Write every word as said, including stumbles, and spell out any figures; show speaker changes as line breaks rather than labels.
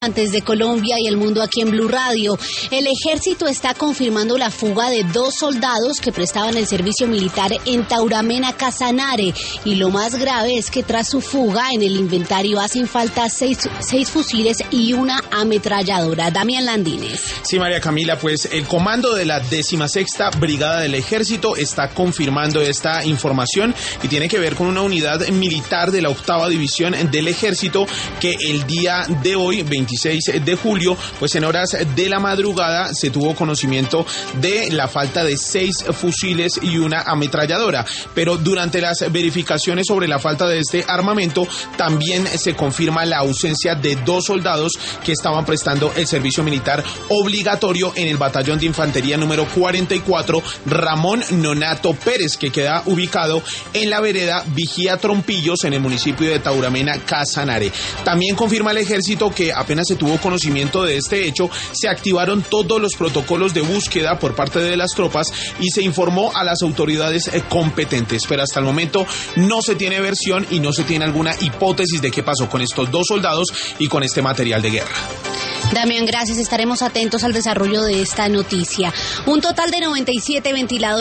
Antes de Colombia y el mundo aquí en Blue Radio. El ejército está confirmando la fuga de dos soldados que prestaban el servicio militar en Tauramena, Casanare. Y lo más grave es que tras su fuga en el inventario hacen falta seis, seis fusiles y una ametralladora. Damián Landines.
Sí, María Camila, pues el comando de la decimasexta Brigada del Ejército está confirmando esta información y tiene que ver con una unidad militar de la octava División del Ejército que el día de hoy, veintiséis de julio, pues en horas de la madrugada se tuvo conocimiento de la falta de seis fusiles y una ametralladora, pero durante las verificaciones sobre la falta de este armamento también se confirma la ausencia de dos soldados que estaban prestando el servicio militar obligatorio en el batallón de infantería número cuarenta y cuatro Ramón Nonato Pérez, que queda ubicado en la vereda Vigía Trompillos en el municipio de Tauramena, Casanare. También confirma el ejército que apenas se tuvo conocimiento de este hecho, se activaron todos los protocolos de búsqueda por parte de las tropas y se informó a las autoridades competentes, pero hasta el momento no se tiene versión y no se tiene alguna hipótesis de qué pasó con estos dos soldados y con este material de guerra.
Damián, gracias. Estaremos atentos al desarrollo de esta noticia. Un total de noventa y siete ventiladores